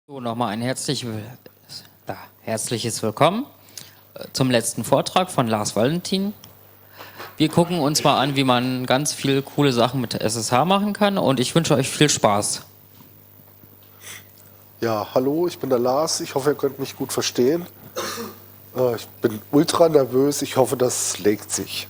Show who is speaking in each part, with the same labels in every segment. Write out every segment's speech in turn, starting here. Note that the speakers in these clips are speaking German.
Speaker 1: So, nochmal ein herzliches Willkommen zum letzten Vortrag von Lars Valentin. Wir gucken uns mal an, wie man ganz viele coole Sachen mit SSH machen kann, und ich wünsche euch viel Spaß.
Speaker 2: Ja, hallo, ich bin der Lars. Ich hoffe, ihr könnt mich gut verstehen. Ich bin ultra nervös. Ich hoffe, das legt sich.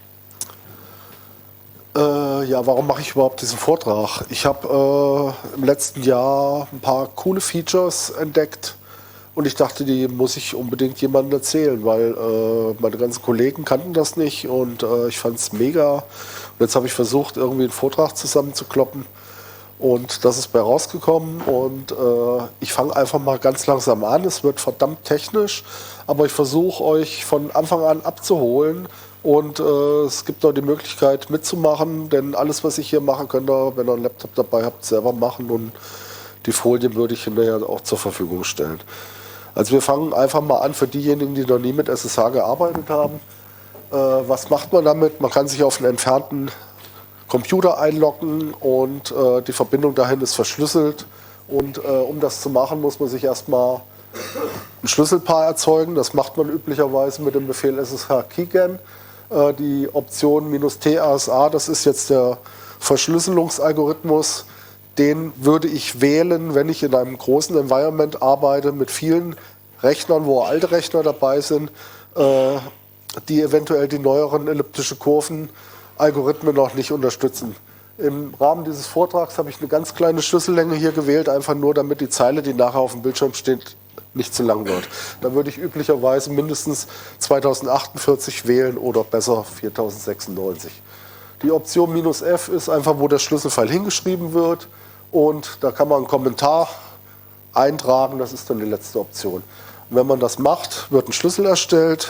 Speaker 2: Ja, warum mache ich überhaupt diesen Vortrag? Ich habe im letzten Jahr ein paar coole Features entdeckt und ich dachte, die muss ich unbedingt jemandem erzählen, weil meine ganzen Kollegen kannten das nicht und ich fand es mega. Und jetzt habe ich versucht, irgendwie einen Vortrag zusammenzukloppen und das ist bei rausgekommen und ich fange einfach mal ganz langsam an. Es wird verdammt technisch, aber ich versuche euch von Anfang an abzuholen. Und es gibt noch die Möglichkeit mitzumachen, denn alles, was ich hier mache, könnt ihr, wenn ihr einen Laptop dabei habt, selber machen, und die Folien würde ich hinterher auch zur Verfügung stellen. Also wir fangen einfach mal an für diejenigen, die noch nie mit SSH gearbeitet haben. Was macht man damit? Man kann sich auf einen entfernten Computer einloggen und die Verbindung dahin ist verschlüsselt. Und um das zu machen, muss man sich erstmal ein Schlüsselpaar erzeugen. Das macht man üblicherweise mit dem Befehl SSH-Keygen. Die Option -TASA, das ist jetzt der Verschlüsselungsalgorithmus. Den würde ich wählen, wenn ich in einem großen Environment arbeite mit vielen Rechnern, wo alte Rechner dabei sind, die eventuell die neueren elliptische Kurven-Algorithmen noch nicht unterstützen. Im Rahmen dieses Vortrags habe ich eine ganz kleine Schlüssellänge hier gewählt, einfach nur damit die Zeile, die nachher auf dem Bildschirm steht, nicht zu lang wird. Da würde ich üblicherweise mindestens 2048 wählen oder besser 4096. Die Option -F ist einfach, wo der Schlüsselfeil hingeschrieben wird, und da kann man einen Kommentar eintragen, das ist dann die letzte Option. Und wenn man das macht, wird ein Schlüssel erstellt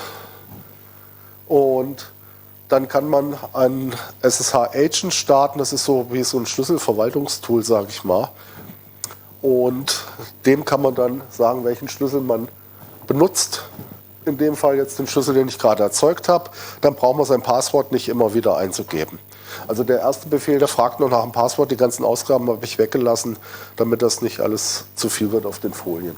Speaker 2: und dann kann man einen SSH-Agent starten, das ist so wie so ein Schlüsselverwaltungstool, sage ich mal. Und dem kann man dann sagen, welchen Schlüssel man benutzt. In dem Fall jetzt den Schlüssel, den ich gerade erzeugt habe. Dann braucht man sein Passwort nicht immer wieder einzugeben. Also der erste Befehl, der fragt noch nach dem Passwort. Die ganzen Ausgaben habe ich weggelassen, damit das nicht alles zu viel wird auf den Folien.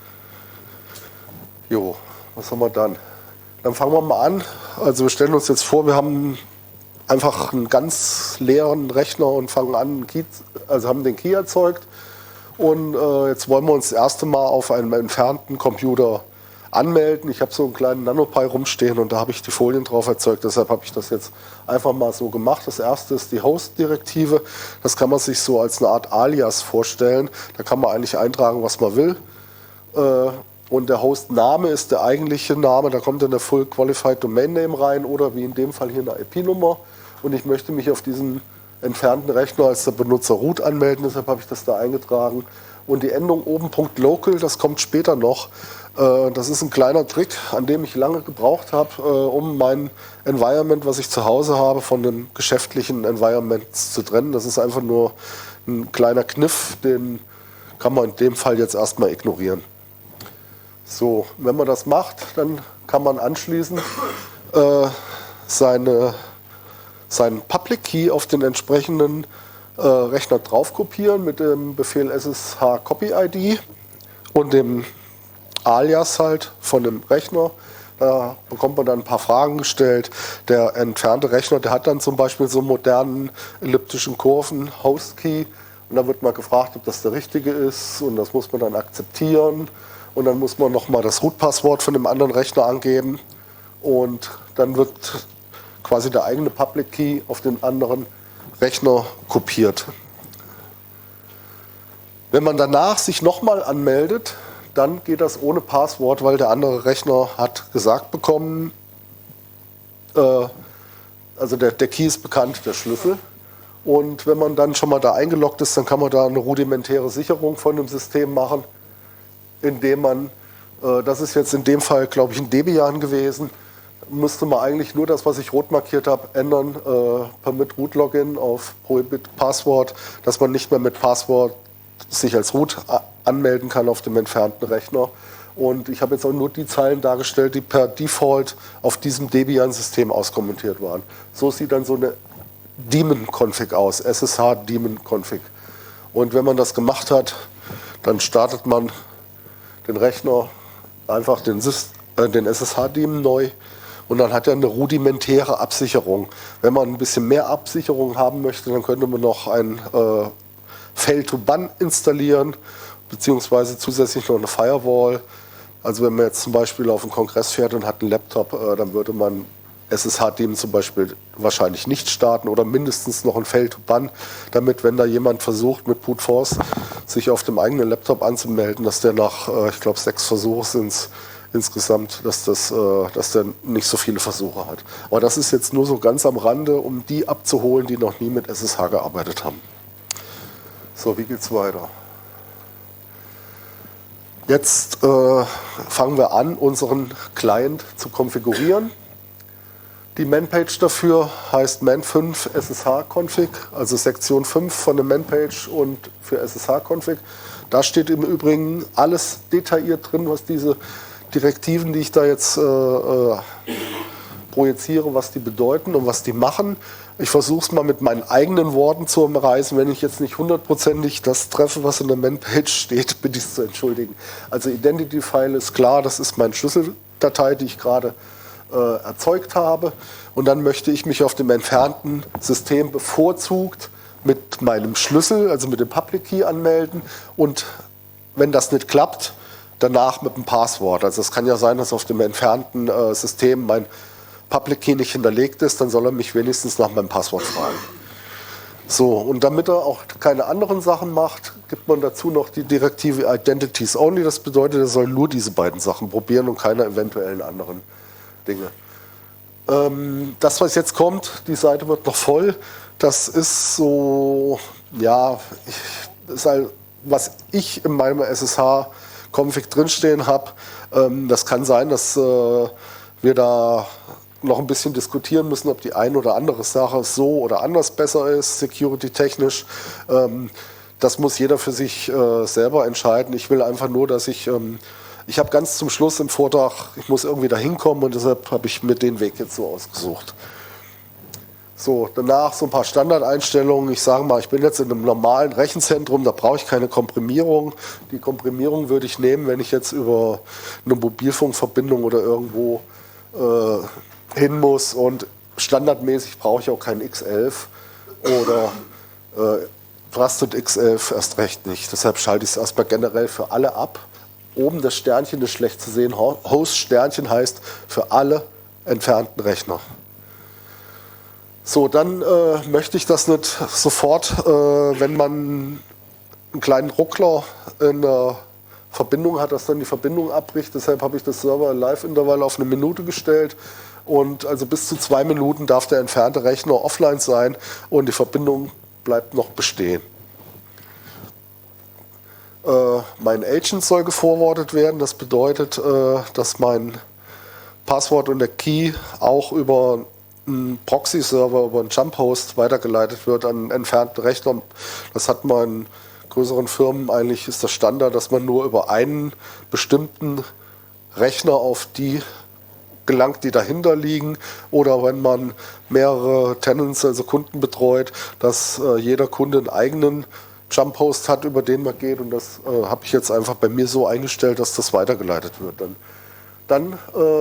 Speaker 2: Jo, was haben wir dann? Dann fangen wir mal an. Also wir stellen uns jetzt vor, wir haben einfach einen ganz leeren Rechner und fangen an, haben den Key erzeugt. Und jetzt wollen wir uns das erste Mal auf einem entfernten Computer anmelden. Ich habe so einen kleinen NanoPi rumstehen und da habe ich die Folien drauf erzeugt. Deshalb habe ich das jetzt einfach mal so gemacht. Das erste ist die Host-Direktive. Das kann man sich so als eine Art Alias vorstellen. Da kann man eigentlich eintragen, was man will. Und der Host-Name ist der eigentliche Name. Da kommt dann der Full Qualified Domain Name rein oder wie in dem Fall hier eine IP-Nummer. Und ich möchte mich auf diesen entfernten Rechner als der Benutzer root anmelden, deshalb habe ich das da eingetragen. Und die Endung oben .local, das kommt später noch. Das ist ein kleiner Trick, an dem ich lange gebraucht habe, um mein Environment, was ich zu Hause habe, von den geschäftlichen Environments zu trennen. Das ist einfach nur ein kleiner Kniff, den kann man in dem Fall jetzt erstmal ignorieren. So, wenn man das macht, dann kann man anschließend seinen Public Key auf den entsprechenden Rechner drauf kopieren mit dem Befehl SSH Copy ID und dem Alias halt von dem Rechner. Da bekommt man dann ein paar Fragen gestellt. Der entfernte Rechner, der hat dann zum Beispiel so einen modernen elliptischen Kurven Host Key, und da wird mal gefragt, ob das der richtige ist, und das muss man dann akzeptieren, und dann muss man nochmal das Root-Passwort von dem anderen Rechner angeben, und dann wird quasi der eigene Public Key auf den anderen Rechner kopiert. Wenn man danach sich nochmal anmeldet, dann geht das ohne Passwort, weil der andere Rechner hat gesagt bekommen, also der Key ist bekannt, der Schlüssel. Und wenn man dann schon mal da eingeloggt ist, dann kann man da eine rudimentäre Sicherung von dem System machen, indem man, das ist jetzt in dem Fall, glaube ich, ein Debian gewesen, müsste man eigentlich nur das, was ich rot markiert habe, ändern, Permit Root Login auf Prohibit Passwort, dass man nicht mehr mit Passwort sich als Root anmelden kann auf dem entfernten Rechner. Und ich habe jetzt auch nur die Zeilen dargestellt, die per Default auf diesem Debian-System auskommentiert waren. So sieht dann so eine Daemon-Config aus, SSH Daemon-Config. Und wenn man das gemacht hat, Dann startet man den Rechner, einfach den SSH-Daemon neu und dann hat er eine rudimentäre Absicherung. Wenn man ein bisschen mehr Absicherung haben möchte, dann könnte man noch ein Fail-to-Ban installieren, beziehungsweise zusätzlich noch eine Firewall. Also wenn man jetzt zum Beispiel auf einen Kongress fährt und hat einen Laptop, dann würde man SSH-Daemon zum Beispiel wahrscheinlich nicht starten oder mindestens noch ein Fail-to-Ban, damit, wenn da jemand versucht, mit Brute Force sich auf dem eigenen Laptop anzumelden, dass der nach, ich glaube, 6 Versuche sind es insgesamt, dass der nicht so viele Versuche hat. Aber das ist jetzt nur so ganz am Rande, um die abzuholen, die noch nie mit SSH gearbeitet haben. So, wie geht's weiter? Jetzt fangen wir an, unseren Client zu konfigurieren. Die Man-Page dafür heißt Man5 SSH-Config, also Sektion 5 von der Man-Page und für SSH-Config. Da steht im Übrigen alles detailliert drin, was diese Direktiven, die ich da jetzt projiziere, was die bedeuten und was die machen. Ich versuche es mal mit meinen eigenen Worten zu umreißen. Wenn ich jetzt nicht hundertprozentig das treffe, was in der Man-Page steht, bitte ich es zu entschuldigen. Also Identity-File ist klar, das ist meine Schlüsseldatei, die ich gerade erzeugt habe. Und dann möchte ich mich auf dem entfernten System bevorzugt mit meinem Schlüssel, also mit dem Public Key anmelden. Und wenn das nicht klappt, danach mit dem Passwort. Also es kann ja sein, dass auf dem entfernten System mein Public Key nicht hinterlegt ist, dann soll er mich wenigstens nach meinem Passwort fragen. So, und damit er auch keine anderen Sachen macht, gibt man dazu noch die Direktive Identities Only. Das bedeutet, er soll nur diese beiden Sachen probieren und keine eventuellen anderen Dinge. Das, was jetzt kommt, die Seite wird noch voll. Das ist so, ja, das ist halt, was ich in meinem SSH-Config drinstehen habe. Das kann sein, dass wir da noch ein bisschen diskutieren müssen, ob die eine oder andere Sache so oder anders besser ist, security-technisch. Das muss jeder für sich selber entscheiden. Ich will einfach nur, dass ich habe ganz zum Schluss im Vortrag, ich muss irgendwie da hinkommen und deshalb habe ich mir den Weg jetzt so ausgesucht. So, danach so ein paar Standardeinstellungen. Ich sage mal, ich bin jetzt in einem normalen Rechenzentrum, da brauche ich keine Komprimierung. Die Komprimierung würde ich nehmen, wenn ich jetzt über eine Mobilfunkverbindung oder irgendwo hin muss. Und standardmäßig brauche ich auch keinen X11 oder Trusted X11 erst recht nicht. Deshalb schalte ich es erstmal generell für alle ab. Oben das Sternchen ist schlecht zu sehen. Host-Sternchen heißt für alle entfernten Rechner. So, dann möchte ich das nicht sofort, wenn man einen kleinen Ruckler in der Verbindung hat, dass dann die Verbindung abbricht. Deshalb habe ich das Server-Live-Intervall auf 1 Minute gestellt. Und also bis zu 2 Minuten darf der entfernte Rechner offline sein und die Verbindung bleibt noch bestehen. Mein Agent soll geforwardet werden. Das bedeutet, dass mein Passwort und der Key auch über einen Proxy-Server, über einen Jump-Host weitergeleitet wird an einen entfernten Rechner. Das hat man in größeren Firmen eigentlich, ist das Standard, dass man nur über einen bestimmten Rechner auf die gelangt, die dahinter liegen. Oder wenn man mehrere Tenants, also Kunden betreut, dass jeder Kunde einen eigenen Jump-Host hat, über den man geht, und das habe ich jetzt einfach bei mir so eingestellt, dass das weitergeleitet wird. Dann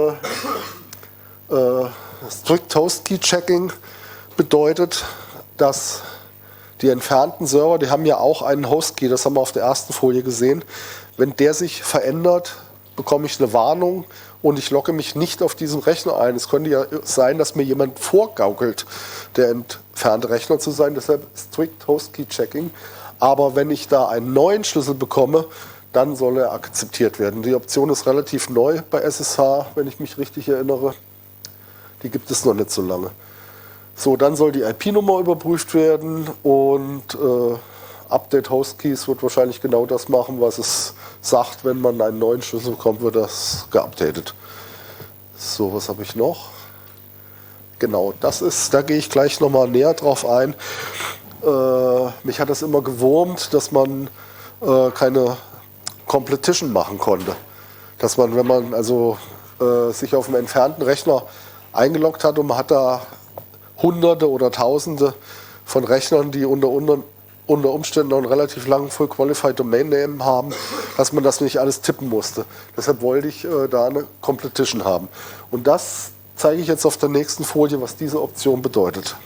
Speaker 2: Strict Host Key Checking bedeutet, dass die entfernten Server, die haben ja auch einen Host Key, das haben wir auf der ersten Folie gesehen. Wenn der sich verändert, bekomme ich eine Warnung und ich logge mich nicht auf diesen Rechner ein. Es könnte ja sein, dass mir jemand vorgaukelt, der entfernte Rechner zu sein, deshalb Strict Host Key Checking. Aber wenn ich da einen neuen Schlüssel bekomme, dann soll er akzeptiert werden. Die Option ist relativ neu bei SSH, wenn ich mich richtig erinnere. Die gibt es noch nicht so lange. So, dann soll die IP-Nummer überprüft werden und Update Host Keys wird wahrscheinlich genau das machen, was es sagt, wenn man einen neuen Schlüssel bekommt, wird das geupdatet. So, was habe ich noch? Genau, da gehe ich gleich nochmal näher drauf ein. Mich hat das immer gewurmt, dass man keine Completion machen konnte. Dass man, wenn man also sich auf einem entfernten Rechner eingeloggt hat und man hat da Hunderte oder Tausende von Rechnern, die unter unter Umständen noch einen relativ langen Full Qualified Domain Name haben, dass man das nicht alles tippen musste. Deshalb wollte ich da eine Completion haben. Und das zeige ich jetzt auf der nächsten Folie, was diese Option bedeutet.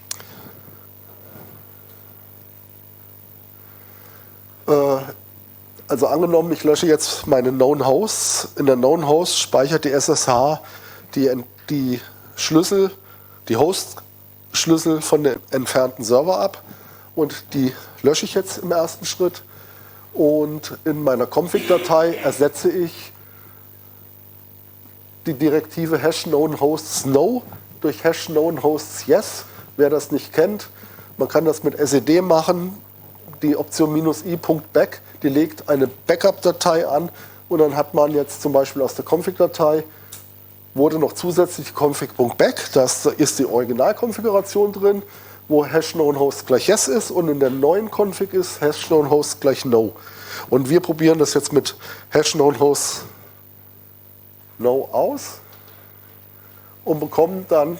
Speaker 2: Also angenommen, ich lösche jetzt meine Known Hosts. In der Known Host speichert die SSH die Schlüssel, die Host-Schlüssel von dem entfernten Server ab. Und die lösche ich jetzt im ersten Schritt. Und in meiner Config-Datei ersetze ich die Direktive #known-hosts no durch #known-hosts yes. Wer das nicht kennt, man kann das mit SED machen. Die Option -i.back, die legt eine Backup-Datei an und dann hat man jetzt zum Beispiel aus der Config-Datei wurde noch zusätzlich config.back, da ist die Originalkonfiguration drin, wo #known-hosts gleich yes ist und in der neuen Config ist #known-hosts gleich no. Und wir probieren das jetzt mit #known-hosts no aus und bekommen dann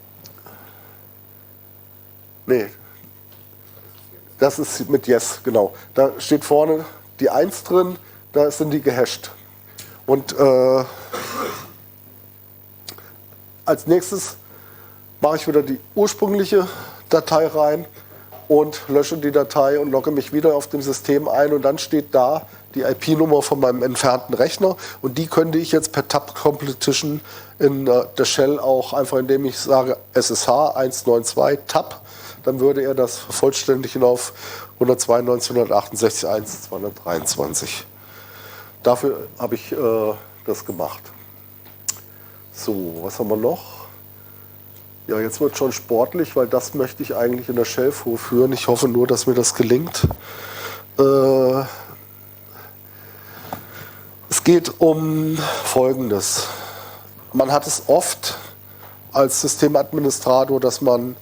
Speaker 2: das ist mit yes, genau. Da steht vorne die 1 drin, da sind die gehasht. Und als nächstes mache ich wieder die ursprüngliche Datei rein und lösche die Datei und logge mich wieder auf dem System ein und dann steht da die IP-Nummer von meinem entfernten Rechner und die könnte ich jetzt per Tab-Completion in der Shell auch einfach, indem ich sage SSH 192 Tab, dann würde er das vervollständigen auf 192.168.1.223. Dafür habe ich das gemacht. So, was haben wir noch? Ja, jetzt wird schon sportlich, weil das möchte ich eigentlich in der Shell vorführen. Ich hoffe nur, dass mir das gelingt. Es geht um Folgendes. Man hat es oft als Systemadministrator, dass man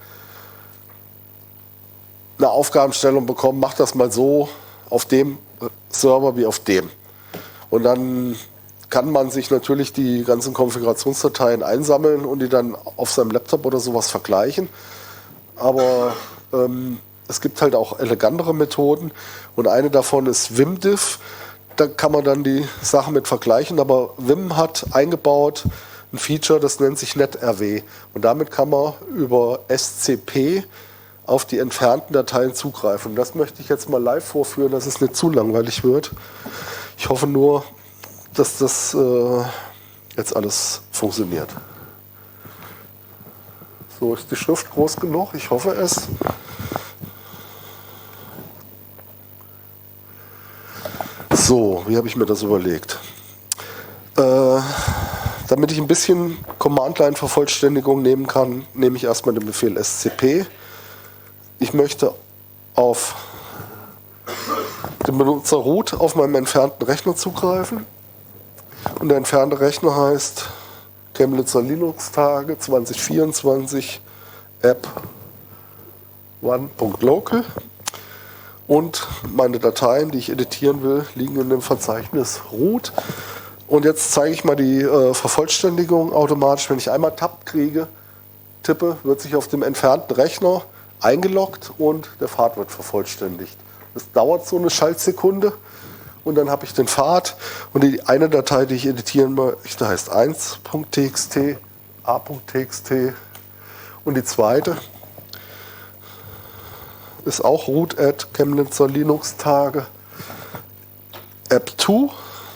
Speaker 2: eine Aufgabenstellung bekommt, mach das mal so auf dem Server wie auf dem. Und dann kann man sich natürlich die ganzen Konfigurationsdateien einsammeln und die dann auf seinem Laptop oder sowas vergleichen. Aber es gibt halt auch elegantere Methoden und eine davon ist Vimdiff. Da kann man dann die Sachen mit vergleichen, aber Vim hat eingebaut ein Feature, das nennt sich NetRW. Und damit kann man über SCP auf die entfernten Dateien zugreifen. Das möchte ich jetzt mal live vorführen, dass es nicht zu langweilig wird. Ich hoffe nur, dass das jetzt alles funktioniert. So, ist die Schrift groß genug? Ich hoffe es. So, wie habe ich mir das überlegt? Damit ich ein bisschen Command-Line-Vervollständigung nehmen kann, nehme ich erstmal den Befehl SCP. Ich möchte auf den Benutzer Root auf meinem entfernten Rechner zugreifen. Und der entfernte Rechner heißt Chemnitzer Linux-Tage 2024 App 1.local. Und meine Dateien, die ich editieren will, liegen in dem Verzeichnis root. Und jetzt zeige ich mal die Vervollständigung automatisch. Wenn ich einmal Tab tippe, wird sich auf dem entfernten Rechner eingeloggt und der Pfad wird vervollständigt. Das dauert so eine Schaltsekunde und dann habe ich den Pfad und die eine Datei, die ich editieren möchte, heißt 1.txt, a.txt und die zweite ist auch root@ Chemnitzer Linux Tage App 2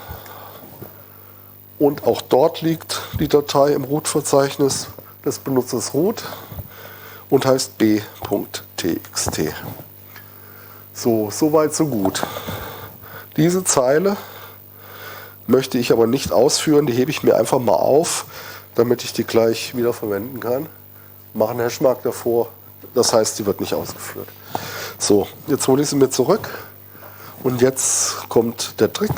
Speaker 2: und auch dort liegt die Datei im Root-Verzeichnis des Benutzers root und heißt b.txt. So weit, so gut. Diese Zeile möchte ich aber nicht ausführen, die hebe ich mir einfach mal auf, damit ich die gleich wieder verwenden kann. Mache einen Hashmark davor, das heißt, die wird nicht ausgeführt. So, jetzt hole ich sie mir zurück und jetzt kommt der Trick.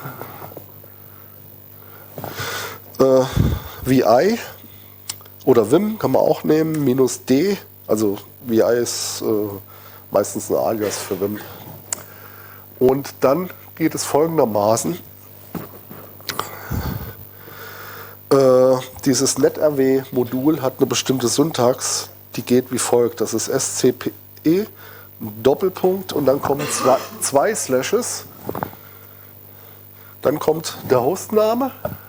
Speaker 2: VI oder Vim kann man auch nehmen, -d, also VI ist meistens ein Alias für Vim. Und dann geht es folgendermaßen. Dieses NetRW-Modul hat eine bestimmte Syntax, die geht wie folgt. Das ist SCPE ein Doppelpunkt und dann kommen zwei Slashes. Dann kommt der Hostname.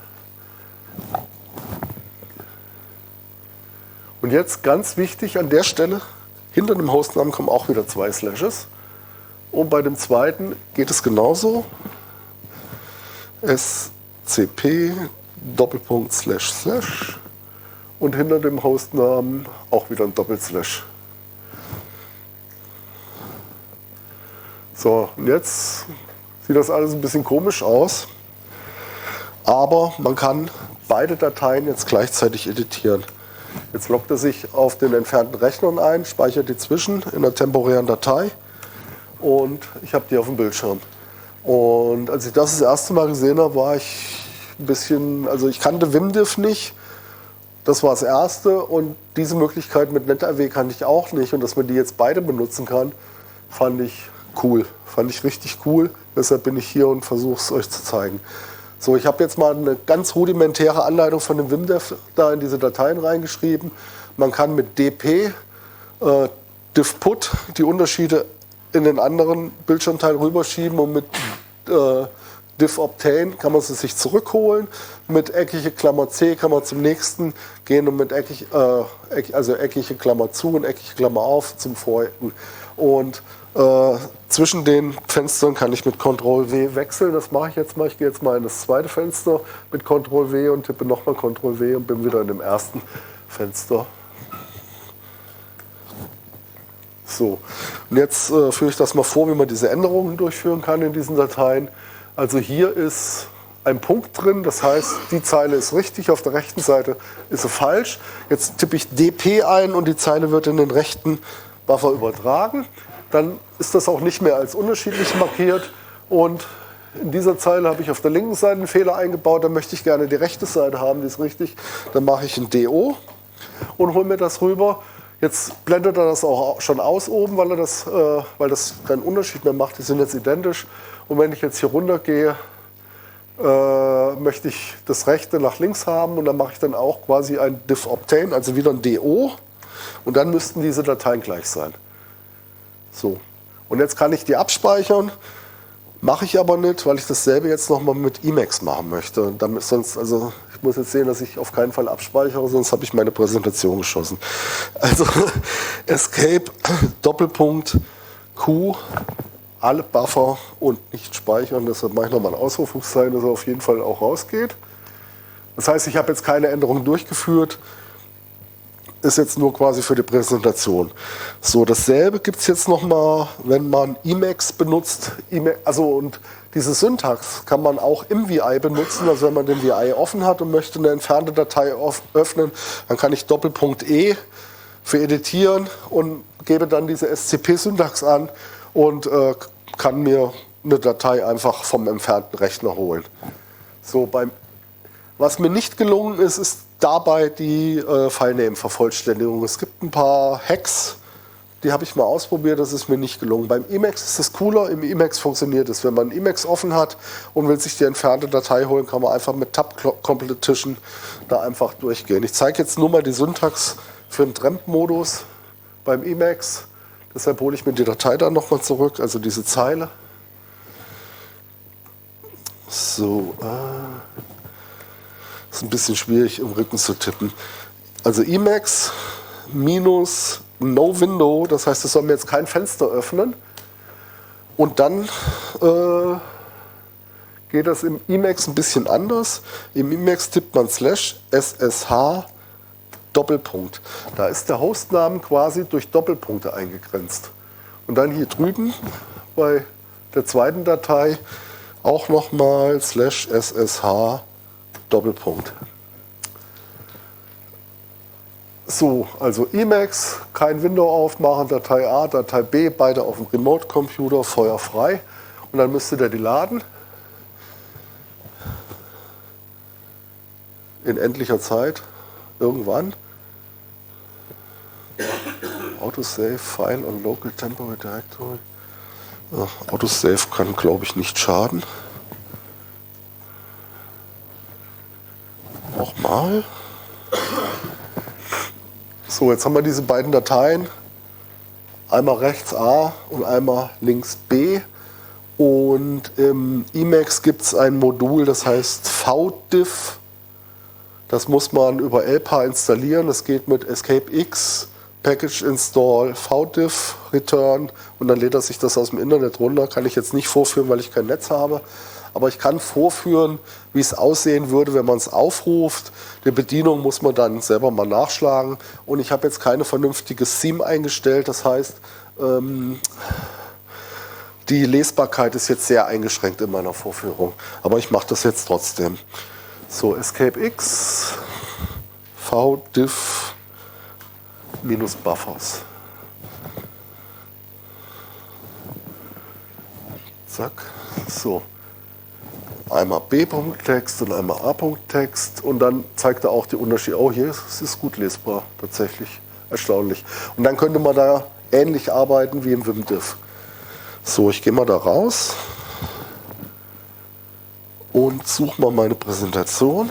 Speaker 2: Und jetzt ganz wichtig an der Stelle, hinter dem Hostnamen kommen auch wieder 2 Slashes. Und bei dem zweiten geht es genauso. SCP Doppelpunkt Slash Slash. Und hinter dem Hostnamen auch wieder ein Doppelslash. So, und jetzt sieht das alles ein bisschen komisch aus. Aber man kann beide Dateien jetzt gleichzeitig editieren. Jetzt loggt er sich auf den entfernten Rechnern ein, speichert die zwischen in einer temporären Datei und ich habe die auf dem Bildschirm. Und als ich das erste Mal gesehen habe, war ich ein bisschen, also ich kannte WimDiff nicht, das war das Erste und diese Möglichkeit mit NetRW kannte ich auch nicht und dass man die jetzt beide benutzen kann, fand ich cool, fand ich richtig cool. Deshalb bin ich hier und versuche es euch zu zeigen. So, ich habe jetzt mal eine ganz rudimentäre Anleitung von dem WimDiff da in diese Dateien reingeschrieben. Man kann mit dp, diffput, die Unterschiede in den anderen Bildschirmteil rüberschieben und mit diffobtain kann man sie sich zurückholen. Mit eckige Klammer C kann man zum nächsten gehen und mit eckige Klammer zu und eckige Klammer auf zum vorigen. Und zwischen den Fenstern kann ich mit Ctrl-W wechseln. Das mache ich jetzt mal. Ich gehe jetzt mal in das zweite Fenster mit Ctrl-W und tippe nochmal Ctrl-W und bin wieder in dem ersten Fenster. So, und jetzt führe ich das mal vor, wie man diese Änderungen durchführen kann in diesen Dateien. Also hier ist ein Punkt drin, das heißt, die Zeile ist richtig, auf der rechten Seite ist sie falsch. Jetzt tippe ich dp ein und die Zeile wird in den rechten Buffer übertragen. Dann ist das auch nicht mehr als unterschiedlich markiert und in dieser Zeile habe ich auf der linken Seite einen Fehler eingebaut, da möchte ich gerne die rechte Seite haben, die ist richtig. Dann mache ich ein DO und hole mir das rüber. Jetzt blendet er das auch schon aus oben, weil das keinen Unterschied mehr macht, die sind jetzt identisch. Und wenn ich jetzt hier runter gehe, möchte ich das rechte nach links haben und dann mache ich dann auch quasi ein diffobtain, also wieder ein DO und dann müssten diese Dateien gleich sein. So, und jetzt kann ich die abspeichern, mache ich aber nicht, weil ich dasselbe jetzt nochmal mit Emacs machen möchte. Und damit sonst, also ich muss jetzt sehen, dass ich auf keinen Fall abspeichere, sonst habe ich meine Präsentation geschossen. Also Escape, Doppelpunkt, Q, alle Buffer und nicht speichern. Deshalb mache ich nochmal ein Ausrufungszeichen, dass er auf jeden Fall auch rausgeht. Das heißt, ich habe jetzt keine Änderungen durchgeführt. Ist jetzt nur quasi für die Präsentation. So, dasselbe gibt es jetzt nochmal, wenn man Emacs benutzt. Und diese Syntax kann man auch im VI benutzen. Also wenn man den VI offen hat und möchte eine entfernte Datei öffnen, dann kann ich Doppelpunkt E für editieren und gebe dann diese SCP-Syntax an und kann mir eine Datei einfach vom entfernten Rechner holen. So, was mir nicht gelungen ist, ist dabei die Filename-Vervollständigung. Es gibt ein paar Hacks, die habe ich mal ausprobiert, das ist mir nicht gelungen. Beim Emacs ist es cooler, im Emacs funktioniert es. Wenn man Emacs offen hat und will sich die entfernte Datei holen, kann man einfach mit Tab-Completion da einfach durchgehen. Ich zeige jetzt nur mal die Syntax für den Tramp-Modus beim Emacs. Deshalb hole ich mir die Datei dann nochmal zurück, also diese Zeile. So, ist ein bisschen schwierig im Rücken zu tippen. Also Emacs minus no window, das heißt, es soll mir jetzt kein Fenster öffnen. Und dann geht das im Emacs ein bisschen anders. Im Emacs tippt man /SSH Doppelpunkt. Da ist der Hostnamen quasi durch Doppelpunkte eingegrenzt. Und dann hier drüben bei der zweiten Datei auch nochmal /SSH Doppelpunkt. So, also Emacs, kein Window aufmachen, Datei A, Datei B, beide auf dem Remote-Computer, feuerfrei. Und dann müsste der die laden. In endlicher Zeit, irgendwann. Autosave, File on Local Temporary Directory. Ja, Autosave kann, glaube ich, nicht schaden. Nochmal. So, jetzt haben wir diese beiden Dateien einmal rechts A und einmal links B. Und im Emacs gibt es ein Modul, das heißt VDiff. Das muss man über LPA installieren. Das geht mit Escape X, Package Install, VDiff, Return und dann lädt er sich das aus dem Internet runter. Kann ich jetzt nicht vorführen, weil ich kein Netz habe. Aber ich kann vorführen, wie es aussehen würde, wenn man es aufruft. Die Bedienung muss man dann selber mal nachschlagen. Und ich habe jetzt keine vernünftige Theme eingestellt. Das heißt, die Lesbarkeit ist jetzt sehr eingeschränkt in meiner Vorführung. Aber ich mache das jetzt trotzdem. So, Escape X, VDiff minus Buffers. Zack, so. Einmal B-Punkt-Text und einmal A-Punkt-Text und dann zeigt er auch die Unterschiede. Oh, hier ist es gut lesbar, tatsächlich. Erstaunlich. Und dann könnte man da ähnlich arbeiten wie im Vimdiff. So, ich gehe mal da raus und suche mal meine Präsentation.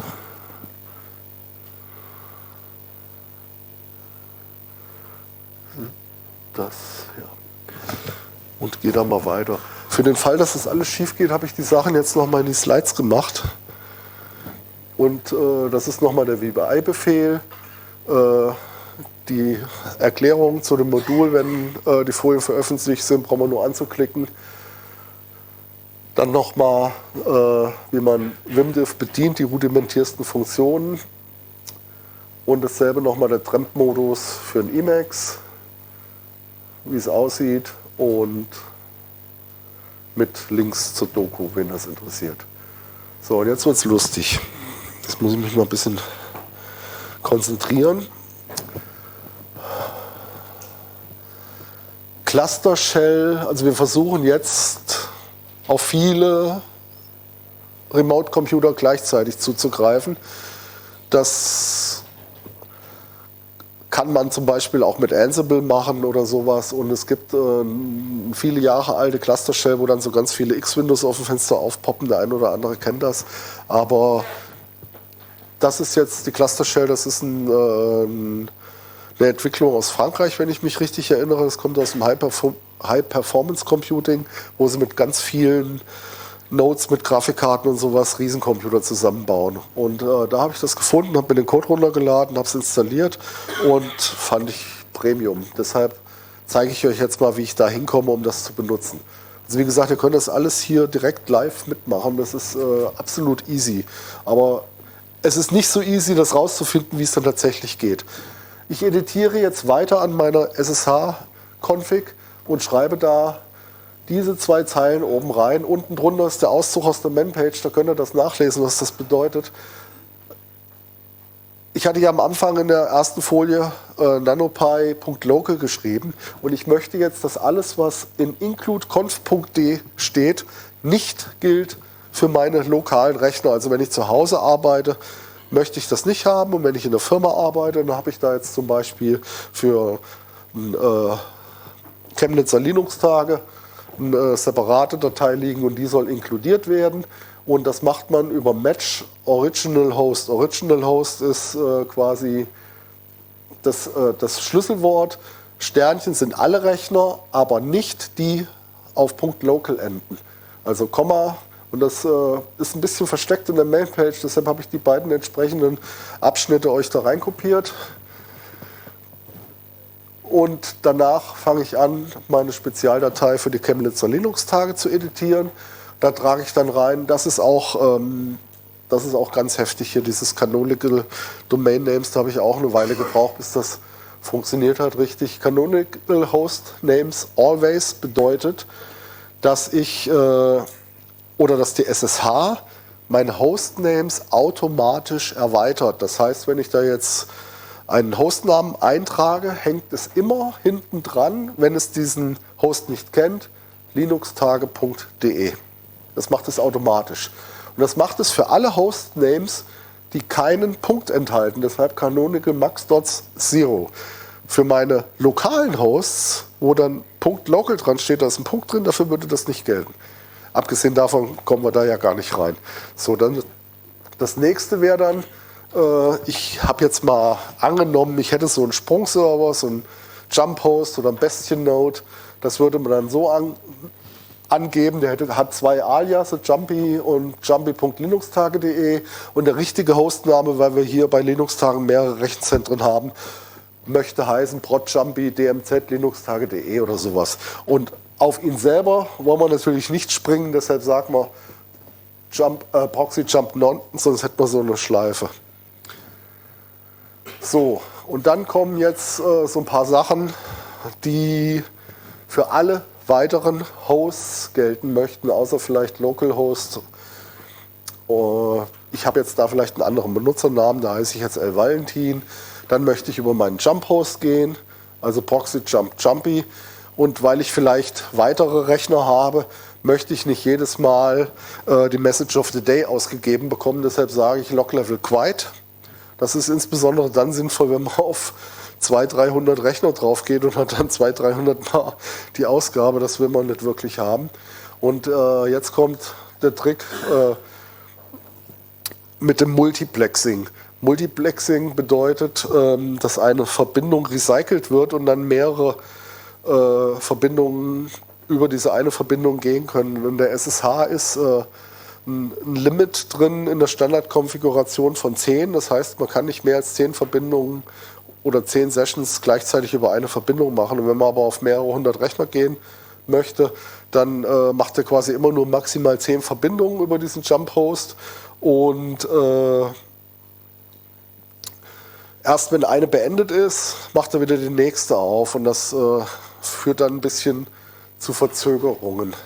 Speaker 2: Das, ja. Und gehe da mal weiter. Für den Fall, dass das alles schief geht, habe ich die Sachen jetzt nochmal in die Slides gemacht. Und das ist nochmal der VBI-Befehl. Die Erklärung zu dem Modul, wenn die Folien veröffentlicht sind, brauchen wir nur anzuklicken. Dann nochmal, wie man Vimdiff bedient, die rudimentärsten Funktionen. Und dasselbe nochmal der Tramp-Modus für den Emacs, wie es aussieht. Und mit Links zur Doku, wen das interessiert. So, und jetzt wird es lustig. Jetzt muss ich mich mal ein bisschen konzentrieren. Cluster Shell, also wir versuchen jetzt auf viele Remote-Computer gleichzeitig zuzugreifen. Das kann man zum Beispiel auch mit Ansible machen oder sowas. Und es gibt viele Jahre alte Cluster Shell, wo dann so ganz viele X-Windows auf dem Fenster aufpoppen. Der eine oder andere kennt das. Aber das ist jetzt die Cluster Shell, das ist eine Entwicklung aus Frankreich, wenn ich mich richtig erinnere. Das kommt aus dem High-Performance-Computing, wo sie mit ganz vielen Nodes mit Grafikkarten und sowas Riesencomputer zusammenbauen. Und da habe ich das gefunden, habe mir den Code runtergeladen, habe es installiert und fand ich Premium. Deshalb zeige ich euch jetzt mal, wie ich da hinkomme, um das zu benutzen. Also wie gesagt, ihr könnt das alles hier direkt live mitmachen. Das ist absolut easy. Aber es ist nicht so easy, das rauszufinden, wie es dann tatsächlich geht. Ich editiere jetzt weiter an meiner SSH-Config und schreibe da diese 2 Zeilen oben rein. Unten drunter ist der Auszug aus der Man-Page, da könnt ihr das nachlesen, was das bedeutet. Ich hatte ja am Anfang in der ersten Folie nanopy.local geschrieben und ich möchte jetzt, dass alles, was in include-conf.d steht, nicht gilt für meine lokalen Rechner. Also wenn ich zu Hause arbeite, möchte ich das nicht haben und wenn ich in der Firma arbeite, dann habe ich da jetzt zum Beispiel für Chemnitzer Linux-Tage eine separate Datei liegen und die soll inkludiert werden. Und das macht man über Match Original Host. Original Host ist quasi das Schlüsselwort. Sternchen sind alle Rechner, aber nicht die auf .local enden. Also Komma, und das ist ein bisschen versteckt in der Mailpage, deshalb habe ich die beiden entsprechenden Abschnitte euch da reinkopiert. Und danach fange ich an, meine Spezialdatei für die Chemnitzer Linux-Tage zu editieren. Da trage ich dann rein, das ist auch ganz heftig hier, dieses Canonical Domain Names, da habe ich auch eine Weile gebraucht, bis das funktioniert hat richtig. Canonical Host Names Always bedeutet, dass dass die SSH meine Hostnames automatisch erweitert. Das heißt, wenn ich da jetzt einen Hostnamen eintrage, hängt es immer hinten dran, wenn es diesen Host nicht kennt, linuxtage.de. Das macht es automatisch. Und das macht es für alle Hostnames, die keinen Punkt enthalten. Deshalb Canonical Max.0. Für meine lokalen Hosts, wo dann .local dran steht, da ist ein Punkt drin, dafür würde das nicht gelten. Abgesehen davon kommen wir da ja gar nicht rein. So, dann das nächste wäre dann, ich habe jetzt mal angenommen, ich hätte so einen Sprungserver, so einen Jump Host oder ein Bastion Node. Das würde man dann so angeben. Der hat 2 Aliases, Jumpy und jumpy.linuxtage.de. Und der richtige Hostname, weil wir hier bei Linux-Tagen mehrere Rechenzentren haben, möchte heißen protjumpy dmz linuxtage.de oder sowas. Und auf ihn selber wollen wir natürlich nicht springen, deshalb sagen wir Proxy Jump None, sonst hätten wir so eine Schleife. So, und dann kommen jetzt so ein paar Sachen, die für alle weiteren Hosts gelten möchten, außer vielleicht Localhost. Ich habe jetzt da vielleicht einen anderen Benutzernamen, da heiße ich jetzt L. Valentin. Dann möchte ich über meinen Jump-Host gehen, also Proxy Jump Jumpy. Und weil ich vielleicht weitere Rechner habe, möchte ich nicht jedes Mal die Message of the Day ausgegeben bekommen. Deshalb sage ich Log-Level Quiet. Das ist insbesondere dann sinnvoll, wenn man auf 200-300 Rechner drauf geht und hat dann 200-300 Mal die Ausgabe. Das will man nicht wirklich haben. Und jetzt kommt der Trick mit dem Multiplexing. Multiplexing bedeutet, dass eine Verbindung recycelt wird und dann mehrere Verbindungen über diese eine Verbindung gehen können. In der SSH ist ein Limit drin in der Standardkonfiguration von 10. Das heißt, man kann nicht mehr als 10 Verbindungen oder 10 Sessions gleichzeitig über eine Verbindung machen. Und wenn man aber auf mehrere hundert Rechner gehen möchte, dann macht er quasi immer nur maximal 10 Verbindungen über diesen Jump-Host. Und erst wenn eine beendet ist, macht er wieder die nächste auf. Und das führt dann ein bisschen zu Verzögerungen.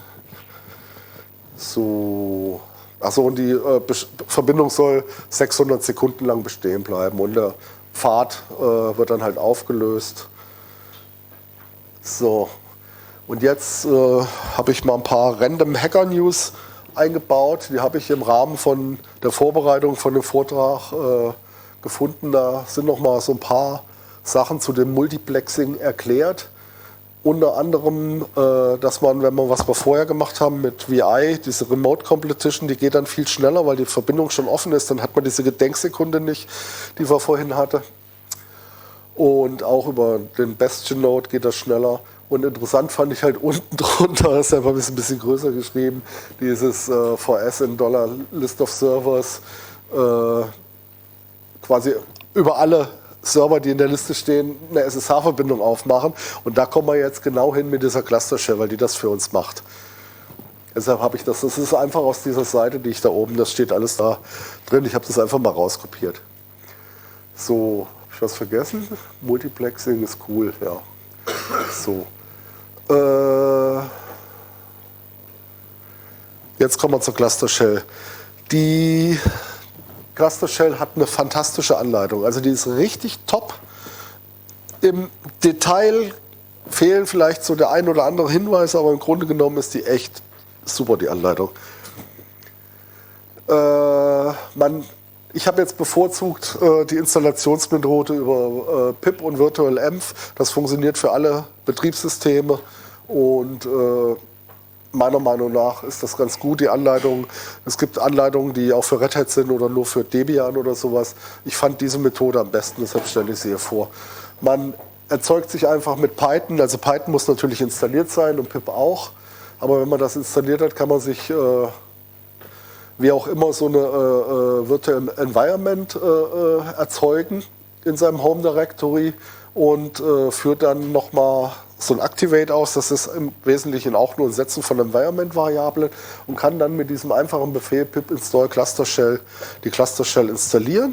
Speaker 2: So. Achso, und die Verbindung soll 600 Sekunden lang bestehen bleiben. Und der Pfad wird dann halt aufgelöst. So. Und jetzt habe ich mal ein paar Random Hacker News eingebaut. Die habe ich im Rahmen von der Vorbereitung von dem Vortrag gefunden. Da sind noch mal so ein paar Sachen zu dem Multiplexing erklärt. Unter anderem, dass man, wenn man, was wir vorher gemacht haben mit VI, diese Remote Competition, die geht dann viel schneller, weil die Verbindung schon offen ist. Dann hat man diese Gedenksekunde nicht, die wir vorhin hatten. Und auch über den Bastion Node geht das schneller. Und interessant fand ich halt unten drunter, deshalb habe ich es ein bisschen größer geschrieben, dieses VS in Dollar List of Servers, quasi über alle Server, die in der Liste stehen, eine SSH-Verbindung aufmachen. Und da kommen wir jetzt genau hin mit dieser Cluster Shell, weil die das für uns macht. Deshalb habe ich das ist einfach aus dieser Seite, die ich da oben, das steht alles da drin. Ich habe das einfach mal rauskopiert. So, habe ich was vergessen? Multiplexing ist cool, ja. So. Jetzt kommen wir zur Cluster Shell. Die Cluster Shell hat eine fantastische Anleitung. Also die ist richtig top. Im Detail fehlen vielleicht so der ein oder andere Hinweis, aber im Grunde genommen ist die echt super, die Anleitung. Ich habe jetzt bevorzugt die Installationsmethode über pip und virtualenv. Das funktioniert für alle Betriebssysteme und meiner Meinung nach ist das ganz gut, die Anleitung. Es gibt Anleitungen, die auch für Red Hat sind oder nur für Debian oder sowas. Ich fand diese Methode am besten, deshalb stelle ich sie hier vor. Man erzeugt sich einfach mit Python, also Python muss natürlich installiert sein und pip auch. Aber wenn man das installiert hat, kann man sich wie auch immer so eine Virtual Environment erzeugen in seinem Home Directory und führt dann nochmal so ein Activate aus. Das ist im Wesentlichen auch nur ein Setzen von Environment-Variablen und kann dann mit diesem einfachen Befehl pip install Cluster Shell die Cluster Shell installieren.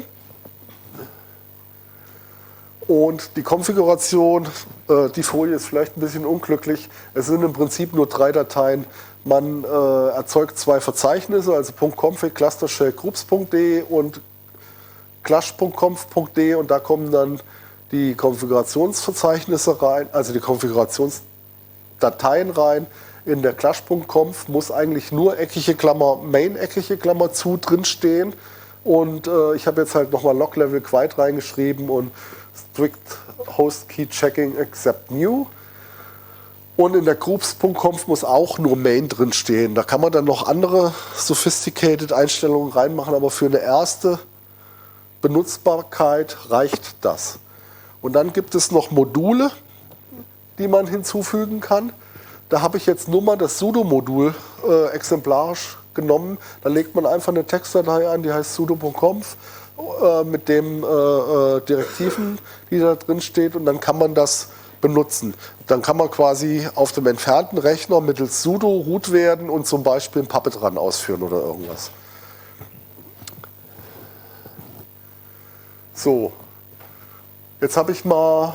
Speaker 2: Und die Konfiguration, die Folie ist vielleicht ein bisschen unglücklich. Es sind im Prinzip nur 3 Dateien. Man erzeugt 2 Verzeichnisse, also .config, clustershellgroups.de und clash.conf.de und da kommen dann die Konfigurationsverzeichnisse rein, also die Konfigurationsdateien rein. In der clash.conf muss eigentlich nur eckige Klammer, main eckige Klammer zu drinstehen. Und ich habe jetzt halt nochmal Log-Level Quiet reingeschrieben und strict host key checking except new. Und in der groups.conf muss auch nur main drin stehen. Da kann man dann noch andere sophisticated Einstellungen reinmachen, aber für eine erste Benutzbarkeit reicht das. Und dann gibt es noch Module, die man hinzufügen kann. Da habe ich jetzt nur mal das sudo-Modul exemplarisch genommen. Da legt man einfach eine Textdatei an, die heißt sudo.conf mit den Direktiven, die da drin steht, und dann kann man das benutzen. Dann kann man quasi auf dem entfernten Rechner mittels sudo root werden und zum Beispiel ein Puppet Run ausführen oder irgendwas. So, jetzt habe ich mal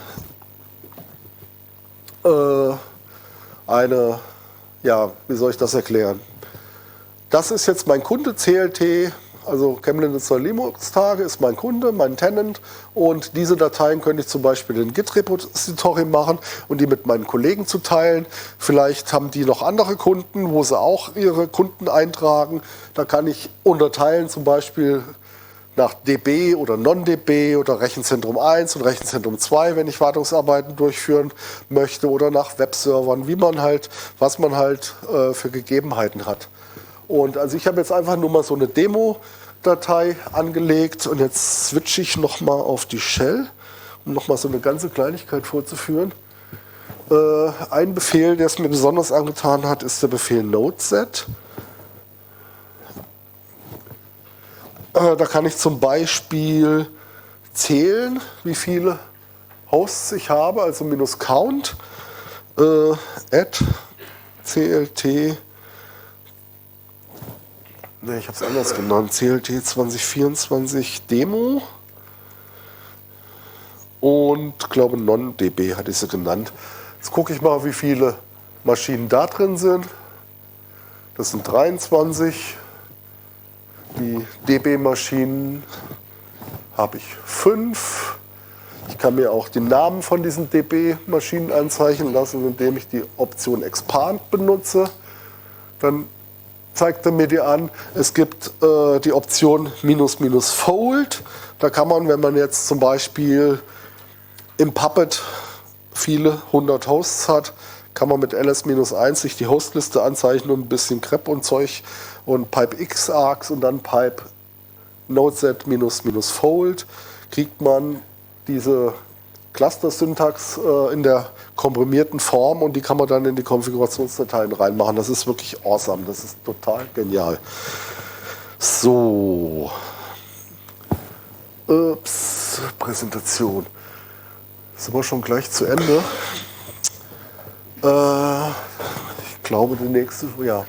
Speaker 2: wie soll ich das erklären? Das ist jetzt mein Kunde CLT, also Chemnitzer Linux-Tage ist mein Kunde, mein Tenant, und diese Dateien könnte ich zum Beispiel in Git-Repository machen und die mit meinen Kollegen zu teilen. Vielleicht haben die noch andere Kunden, wo sie auch ihre Kunden eintragen. Da kann ich unterteilen, zum Beispiel nach DB oder Non-DB oder Rechenzentrum 1 und Rechenzentrum 2, wenn ich Wartungsarbeiten durchführen möchte, oder nach Webservern, was man halt für Gegebenheiten hat. Und also ich habe jetzt einfach nur mal so eine Demo-Datei angelegt, und jetzt switche ich nochmal auf die Shell, um nochmal so eine ganze Kleinigkeit vorzuführen. Ein Befehl, der es mir besonders angetan hat, ist der Befehl nodeset. Da kann ich zum Beispiel zählen, wie viele Hosts ich habe, also -count, add clt, ich habe es anders genannt, clt 2024 Demo, und glaube non-db hatte ich sie genannt. Jetzt gucke ich mal, wie viele Maschinen da drin sind. Das sind 23. Die DB-Maschinen habe ich 5. Ich kann mir auch die Namen von diesen DB-Maschinen anzeichnen lassen, indem ich die Option Expand benutze. Dann zeigt er mir die an. Es gibt die Option --fold. Da kann man, wenn man jetzt zum Beispiel im Puppet viele 100 Hosts hat, kann man mit ls-1 sich die Hostliste anzeichnen und ein bisschen Grep und Zeug und Pipe xargs und dann Pipe nodeset --fold, kriegt man diese Cluster-Syntax in der komprimierten Form, und die kann man dann in die Konfigurationsdateien reinmachen. Das ist wirklich awesome, das ist total genial. So, Präsentation. Sind wir schon gleich zu Ende? Ich glaube, die nächste, ja.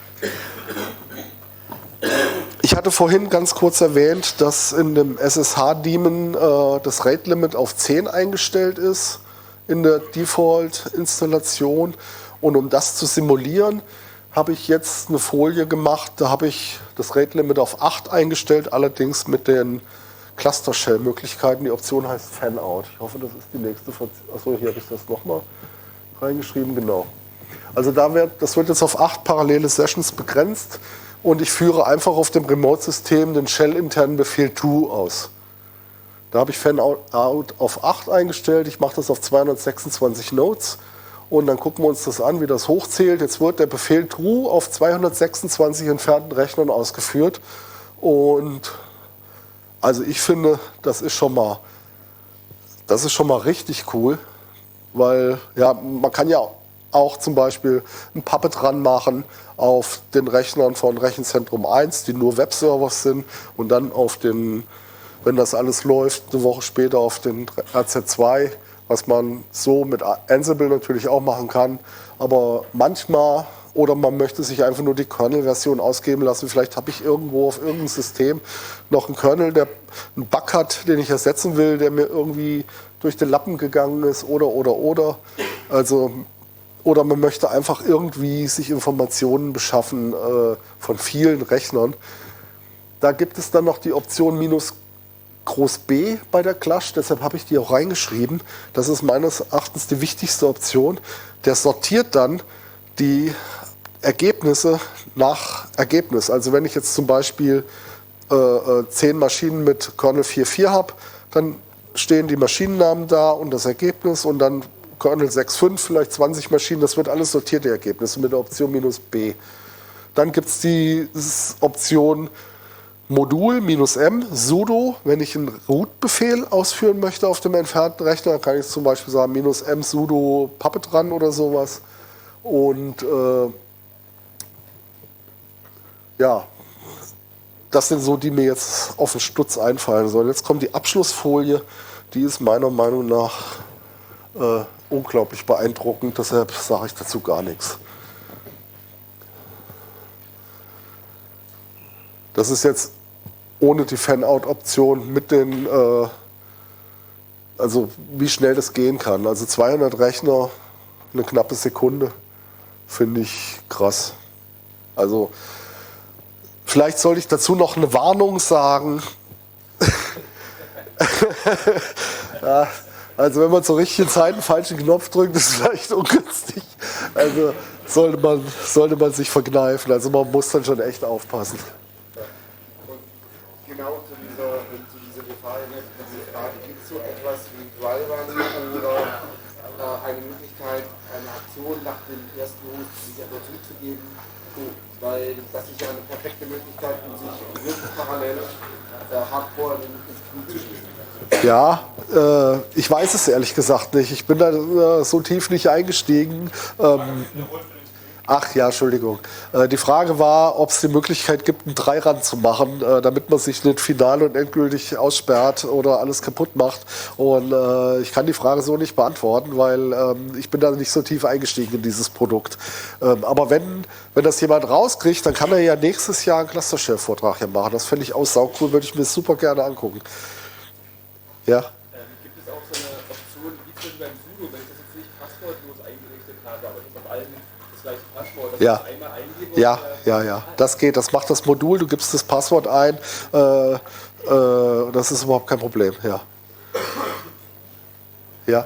Speaker 2: Ich hatte vorhin ganz kurz erwähnt, dass in dem SSH-Daemon das Rate-Limit auf 10 eingestellt ist in der Default-Installation. Und um das zu simulieren, habe ich jetzt eine Folie gemacht. Da habe ich das Rate-Limit auf 8 eingestellt, allerdings mit den Cluster-Shell-Möglichkeiten. Die Option heißt Fan-Out. Ich hoffe, das ist die nächste. Achso, hier habe ich das nochmal reingeschrieben, genau. Also das wird jetzt auf 8 parallele Sessions begrenzt, und ich führe einfach auf dem Remote-System den Shell-internen Befehl true aus. Da habe ich Fan-Out auf 8 eingestellt, ich mache das auf 226 Nodes, und dann gucken wir uns das an, wie das hochzählt. Jetzt wird der Befehl true auf 226 entfernten Rechnern ausgeführt, und also ich finde, das ist schon mal richtig cool, weil ja, man kann ja auch zum Beispiel ein Puppet Run machen auf den Rechnern von Rechenzentrum 1, die nur Webservers sind, und dann auf den, wenn das alles läuft, eine Woche später auf den RZ2, was man so mit Ansible natürlich auch machen kann. Aber manchmal, oder man möchte sich einfach nur die Kernel-Version ausgeben lassen. Vielleicht habe ich irgendwo auf irgendeinem System noch einen Kernel, der einen Bug hat, den ich ersetzen will, der mir irgendwie durch den Lappen gegangen ist, oder. Also, oder man möchte einfach irgendwie sich Informationen beschaffen von vielen Rechnern. Da gibt es dann noch die Option -B bei der Clash, deshalb habe ich die auch reingeschrieben. Das ist meines Erachtens die wichtigste Option. Der sortiert dann die Ergebnisse nach Ergebnis. Also wenn ich jetzt zum Beispiel 10 Maschinen mit Kernel 4.4 habe, dann stehen die Maschinennamen da und das Ergebnis, und dann Kernel 6.5, vielleicht 20 Maschinen, das wird alles sortierte Ergebnisse mit der Option -B. Dann gibt es die Option Modul -m sudo, wenn ich einen Root-Befehl ausführen möchte auf dem entfernten Rechner, kann ich zum Beispiel sagen -m sudo Puppet run oder sowas. Und ja, das sind so, die mir jetzt auf den Stutz einfallen sollen. Jetzt kommt die Abschlussfolie, die ist meiner Meinung nach unglaublich beeindruckend, deshalb sage ich dazu gar nichts. Das ist jetzt ohne die Fan-Out-Option mit den, also wie schnell das gehen kann. Also 200 Rechner, eine knappe Sekunde, finde ich krass. Also vielleicht sollte ich dazu noch eine Warnung sagen. Ja, also wenn man zur richtigen Zeit einen falschen Knopf drückt, ist es vielleicht ungünstig. Also sollte man sich verkneifen. Also man muss dann schon echt aufpassen.
Speaker 3: Genau zu dieser Gefahr, gibt es so etwas wie Drivern oder eine Möglichkeit, eine Aktion nach dem ersten Host sich etwa zuzugeben, weil das ist ja eine perfekte Möglichkeit, um sich wirklich parallel Hardcore ins Knie zu schießen.
Speaker 2: Ja, ich weiß es ehrlich gesagt nicht. Ich bin da so tief nicht eingestiegen. Ach ja, Entschuldigung. Die Frage war, ob es die Möglichkeit gibt, einen Dreirand zu machen, damit man sich nicht final und endgültig aussperrt oder alles kaputt macht. Und ich kann die Frage so nicht beantworten, weil ich bin da nicht so tief eingestiegen in dieses Produkt. Aber wenn das jemand rauskriegt, dann kann er ja nächstes Jahr einen Cluster-Share-Vortrag hier machen. Das fände ich auch saucool, würde ich mir super gerne angucken. Ja?
Speaker 4: Gibt es auch so eine Option, wie zum beim Sudo, wenn ich das jetzt nicht passwortlos eingerichtet habe, aber ich auf allen das gleiche Passwort, dass
Speaker 2: Ja.
Speaker 4: ich einmal eingebe?
Speaker 2: Ja, das geht. Das macht das Modul, du gibst das Passwort ein, das ist überhaupt kein Problem. Ja. Ja.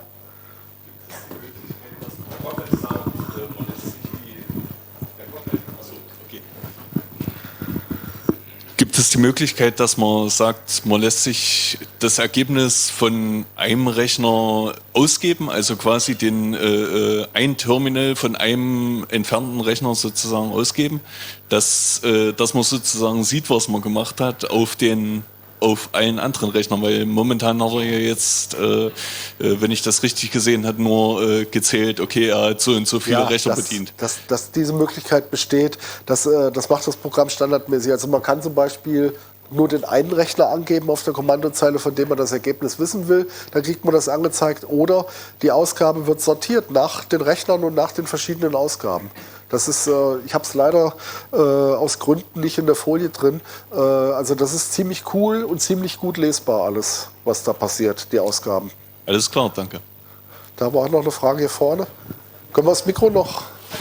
Speaker 5: Gibt es die Möglichkeit, dass man sagt, man lässt sich das Ergebnis von einem Rechner ausgeben, also quasi ein Terminal von einem entfernten Rechner sozusagen ausgeben, dass man sozusagen sieht, was man gemacht hat auf allen anderen Rechnern, weil momentan hat er ja jetzt, wenn ich das richtig gesehen habe, nur gezählt, okay, er hat so und so viele Rechner bedient.
Speaker 2: Dass diese Möglichkeit besteht, das macht das Programm standardmäßig. Also man kann zum Beispiel nur den einen Rechner angeben auf der Kommandozeile, von dem man das Ergebnis wissen will. Dann kriegt man das angezeigt. Oder die Ausgabe wird sortiert nach den Rechnern und nach den verschiedenen Ausgaben. Das ist, ich habe es leider aus Gründen nicht in der Folie drin. Also das ist ziemlich cool und ziemlich gut lesbar alles, was da passiert, die Ausgaben.
Speaker 5: Alles klar, danke.
Speaker 2: Da war noch eine Frage hier vorne. Können wir das Mikro noch?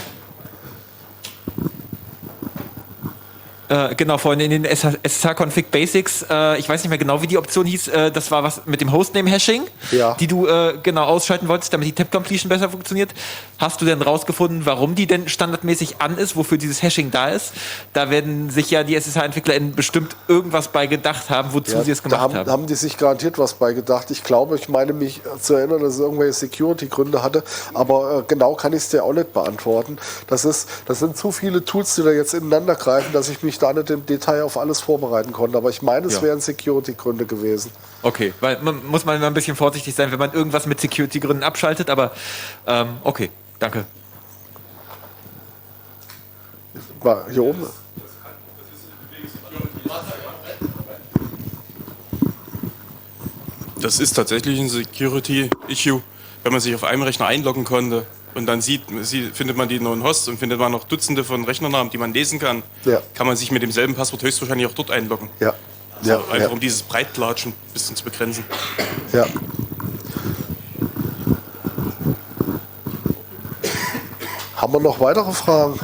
Speaker 6: Genau, vorhin in den SSH-Config Basics, ich weiß nicht mehr genau, wie die Option hieß, das war was mit dem Hostname-Hashing,
Speaker 2: Ja.
Speaker 6: die du genau ausschalten wolltest, damit die Tab-Completion besser funktioniert. Hast du denn rausgefunden, warum die denn standardmäßig an ist, wofür dieses Hashing da ist? Da werden sich ja die SSH-EntwicklerInnen bestimmt irgendwas bei gedacht haben, wozu sie es gemacht haben.
Speaker 2: Da haben die sich garantiert was bei gedacht. Ich glaube, ich meine mich zu erinnern, dass es irgendwelche Security-Gründe hatte, aber genau kann ich es dir auch nicht beantworten. Das sind zu viele Tools, die da jetzt ineinander greifen, dass ich mich da nicht im Detail auf alles vorbereiten konnte. Aber ich meine, es wären Security-Gründe gewesen.
Speaker 6: Okay, weil muss man immer ein bisschen vorsichtig sein, wenn man irgendwas mit Security-Gründen abschaltet, aber okay, danke.
Speaker 2: War hier oben.
Speaker 7: Das ist tatsächlich ein Security-Issue, wenn man sich auf einem Rechner einloggen konnte und dann findet man die neuen Hosts und findet man noch Dutzende von Rechnernamen, die man lesen kann, kann man sich mit demselben Passwort höchstwahrscheinlich auch dort einloggen.
Speaker 2: Ja.
Speaker 7: Also einfach um dieses Breitlatschen ein bisschen zu begrenzen.
Speaker 2: Ja. Haben wir noch weitere Fragen?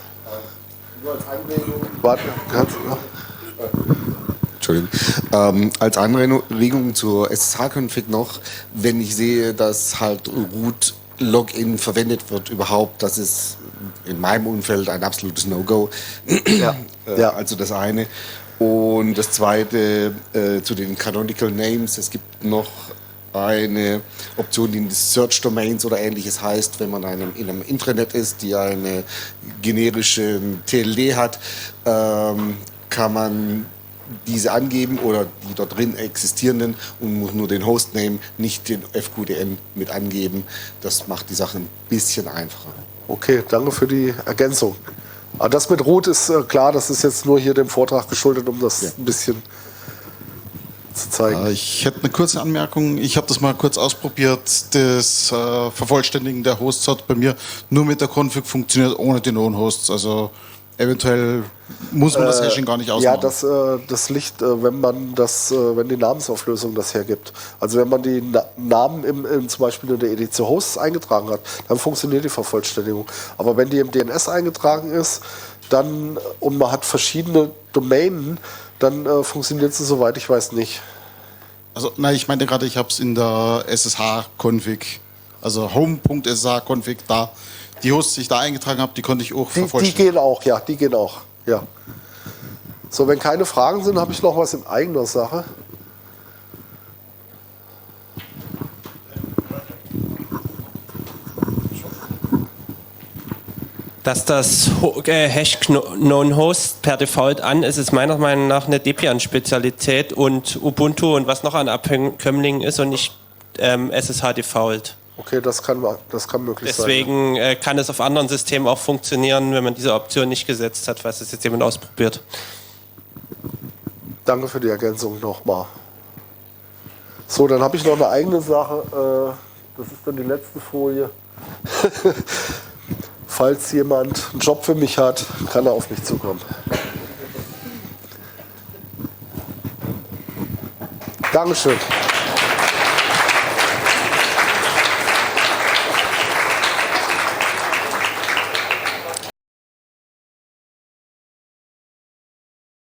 Speaker 2: Warte, kannst du noch?
Speaker 3: Entschuldigung. Als Anregung zur SSH-Config noch, wenn ich sehe, dass halt Root-Login verwendet wird überhaupt, das ist in meinem Umfeld ein absolutes No-Go. Also das eine. Und das zweite zu den Canonical Names. Es gibt noch eine Option, die Search Domains oder ähnliches heißt, wenn man in einem Intranet ist, die eine generische TLD hat, kann man diese angeben oder die dort drin existierenden und muss nur den Hostname, nicht den FQDN mit angeben. Das macht die Sache ein bisschen einfacher.
Speaker 2: Okay, danke für die Ergänzung. Aber das mit Root ist klar, das ist jetzt nur hier dem Vortrag geschuldet, um das ein bisschen zu zeigen.
Speaker 8: Ich hätte eine kurze Anmerkung. Ich habe das mal kurz ausprobiert. Das Vervollständigen der Hosts hat bei mir nur mit der Config funktioniert, ohne den On-Hosts. Also eventuell muss man das Hashing gar nicht ausmachen.
Speaker 2: Ja, das liegt, wenn die Namensauflösung das hergibt. Also wenn man die Namen zum Beispiel in der Edition Hosts eingetragen hat, dann funktioniert die Vervollständigung. Aber wenn die im DNS eingetragen ist, und man hat verschiedene Domänen, dann funktioniert sie, soweit ich weiß, nicht.
Speaker 8: Also, nein, ich meinte gerade, ich habe es in der SSH-Config, also home.ssh-config, da die Hosts, die ich da eingetragen habe, die konnte ich auch vervollständigen.
Speaker 2: Die gehen auch, ja. So, wenn keine Fragen sind, habe ich noch was in eigener Sache.
Speaker 9: Dass das Hash-Known-Host per Default an ist, ist meiner Meinung nach eine Debian-Spezialität und Ubuntu und was noch an Abkömmlingen ist und nicht SSH-Default.
Speaker 2: Okay, das kann möglich sein.
Speaker 9: Deswegen kann es auf anderen Systemen auch funktionieren, wenn man diese Option nicht gesetzt hat, was es jetzt jemand ausprobiert.
Speaker 2: Danke für die Ergänzung nochmal. So, dann habe ich noch eine eigene Sache. Das ist dann die letzte Folie. Falls jemand einen Job für mich hat, kann er auf mich zukommen. Dankeschön.